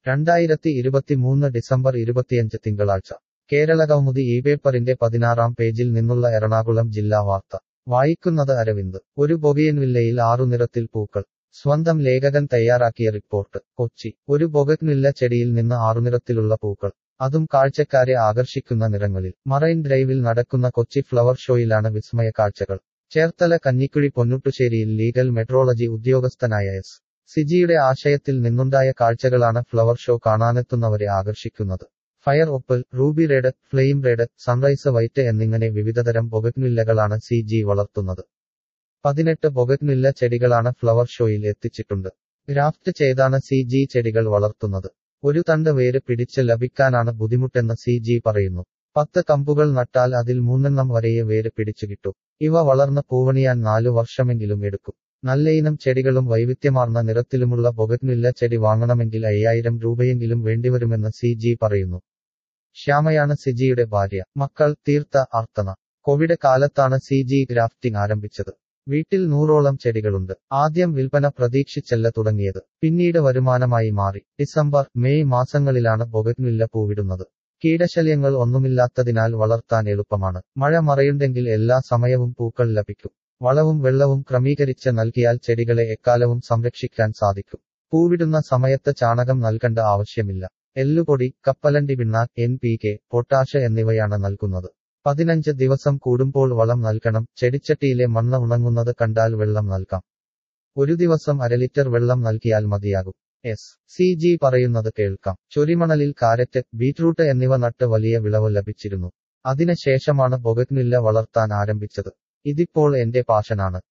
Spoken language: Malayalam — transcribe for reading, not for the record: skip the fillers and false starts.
2023 ഡിസംബർ 25 തിങ്കളാഴ്ച കേരളകൗമുദി ഈ പേപ്പറിന്റെ 16-ാം പേജിൽ നിന്നുള്ള എറണാകുളം ജില്ലാ വാർത്ത വായിക്കുന്നത് അരവിന്ദ്. ഒരു ബൊഗെയ്ൻവില്ലയിൽ 6 നിറത്തിൽ പൂക്കൾ. സ്വന്തം ലേഖകൻ തയ്യാറാക്കിയ റിപ്പോർട്ട്. കൊച്ചി. ഒരു ബൊഗെയ്ൻവില്ല ചെടിയിൽ നിന്ന് 6 നിറത്തിലുള്ള പൂക്കൾ. അതും കാഴ്ചക്കാരെ ആകർഷിക്കുന്ന നിറങ്ങളിൽ. മറൈൻ ഡ്രൈവിൽ നടക്കുന്ന കൊച്ചി ഫ്ലവർ ഷോയിലാണ് വിസ്മയ കാഴ്ചകൾ. ചേർത്തല കഞ്ഞിക്കുഴി പൊന്നുട്ടുശ്ശേരിയിൽ ലീഗൽ മെട്രോളജി ഉദ്യോഗസ്ഥനായ എസ്. സിജിയുടെ ആശയത്തിൽ നിന്നുണ്ടായ കാഴ്ചകളാണ് ഫ്ലവർ ഷോ കാണാനെത്തുന്നവരെ ആകർഷിക്കുന്നത്. Fire opal, ruby red, flame red, sunrise white എന്നിങ്ങനെ വിവിധതരം ബൊഗെയ്ൻവില്ലകളാണ് സിജി വളർത്തുന്നത്. 18 ബൊഗെയ്ൻവില്ല ചെടികളാണ് ഫ്ലവർ ഷോയിൽ എത്തിച്ചിട്ടുണ്ട്. ഗ്രാഫ്റ്റ് ചെയ്താണ് സിജി ചെടികൾ വളർത്തുന്നത്. ഒരു തണ്ട് വേര് പിടിച്ച് ലഭിക്കാനാണ് ബുദ്ധിമുട്ടെന്ന് സിജി പറയുന്നു. 10 കമ്പുകൾ നട്ടാൽ അതിൽ 3 വരെയേ വേര് പിടിച്ചു കിട്ടൂ. ഇവ വളർന്ന് പൂവണിയാൻ 4 വർഷമെങ്കിലും എടുക്കും. നല്ലയിനം ചെടികളും വൈവിധ്യമാർന്ന നിറത്തിലുമുള്ള ബൊഗെയ്ൻവില്ല ചെടി വാങ്ങണമെങ്കിൽ 5000 രൂപയെങ്കിലും വേണ്ടിവരുമെന്ന് സിജി പറയുന്നു. ശ്യാമയാണ് സിജിയുടെ ഭാര്യ. മക്കൾ തീർത്ത, അർത്തന. കോവിഡ് കാലത്താണ് സിജി ഗ്രാഫ്റ്റിംഗ് ആരംഭിച്ചത്. വീട്ടിൽ 100ഓളം ചെടികളുണ്ട്. ആദ്യം വിൽപ്പന പ്രതീക്ഷിച്ചല്ല തുടങ്ങിയത്. പിന്നീട് വരുമാനമായി മാറി. ഡിസംബർ, മെയ് മാസങ്ങളിലാണ് ബൊഗെയ്ൻവില്ല പൂവിടുന്നത്. കീടശല്യങ്ങൾ ഒന്നുമില്ലാത്തതിനാൽ വളർത്താൻ എളുപ്പമാണ്. മഴ മറയുണ്ടെങ്കിൽ എല്ലാ സമയവും പൂക്കൾ ലഭിക്കും. വളവും വെള്ളവും ക്രമീകരിച്ച് നൽകിയാൽ ചെടികളെ എക്കാലവും സംരക്ഷിക്കാൻ സാധിക്കും. പൂവിടുന്ന സമയത്ത് ചാണകം നൽകേണ്ട ആവശ്യമില്ല. എല്ലുപൊടി, കപ്പലണ്ടി പിണ്ണാക്ക്, NPK, പൊട്ടാഷ് എന്നിവയാണ് നൽകുന്നത്. 15 ദിവസം കൂടുമ്പോൾ വളം നൽകണം. ചെടിച്ചട്ടിയിലെ മണ്ണ് ഉണങ്ങുന്നത് കണ്ടാൽ വെള്ളം നൽകാം. ഒരു ദിവസം 1/2 ലിറ്റർ വെള്ളം നൽകിയാൽ മതിയാകും. എസ്. സിജി പറയുന്നത് കേൾക്കാം. ചൊരിമണലിൽ കാരറ്റ്, ബീറ്റ്റൂട്ട് എന്നിവ നട്ട് വലിയ വിളവ് ലഭിച്ചിരുന്നു. അതിന് ശേഷമാണ് ബൊഗെയ്ൻവില്ല വളർത്താൻ ആരംഭിച്ചത്. ഇതിപ്പോൾ എന്റെ പാഷനാണ്.